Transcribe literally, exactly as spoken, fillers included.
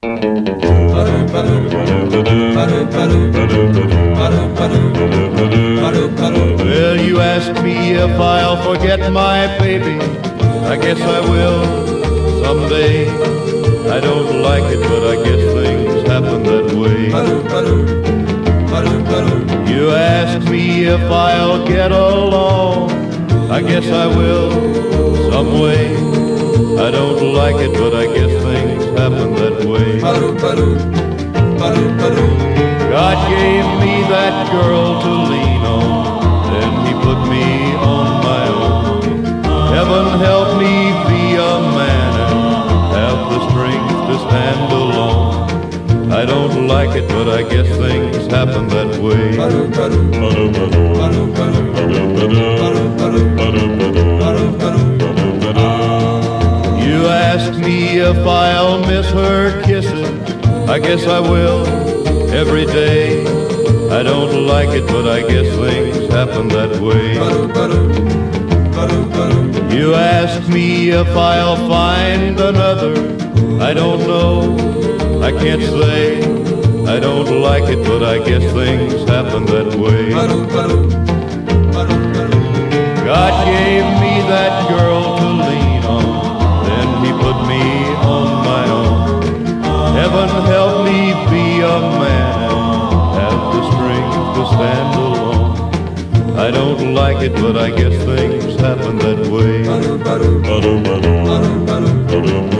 Well, you asked me if I'll forget my baby. I guess I will someday. I don't like it, but I guess things happen that way. You asked me if I'll get along. I guess I will some way. I don't like it, but I guess things happen that way. God gave me that girl to lean on, then he put me on my own. Heaven help me be a man and have the strength to stand alone. I don't like it, but I guess things happen that way. You asked me if I'll miss her kisses. I guess I will every day. I don't like it, but I guess things happen that way. You asked me if I'll find another. I don't know, I can't say. I don't like it, but I guess things happen that way. God gave me that girl to lean on, then he put me on my own. Heaven help me be a man and have the strength to stand alone. I don't like it, but I guess things happen that way.